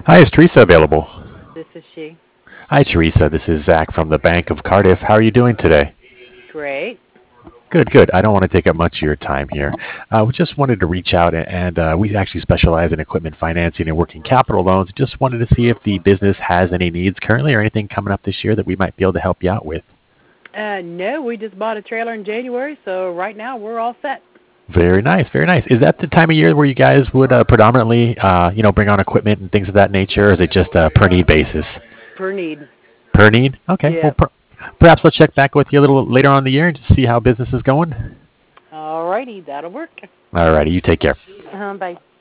Hi, is Teresa available? This is she. Hi, Teresa. This is Zach from the Bank of Cardiff. How are you doing today? Great. Good, good. I don't want to take up much of your time here. We just wanted to reach out, and we actually specialize in equipment financing and working capital loans. Just wanted to see if the business has any needs currently or anything coming up this year that we might be able to help you out with. No, we just bought a trailer in January, so right now we're all set. Very nice, very nice. Is that the time of year where you guys would predominantly, bring on equipment and things of that nature, or is it just a per need basis? Per need. Per need? Okay. Well, Yep. perhaps we'll check back with you a little later on in the year and just see how business is going. All righty, that'll work. All righty. You take care. Bye.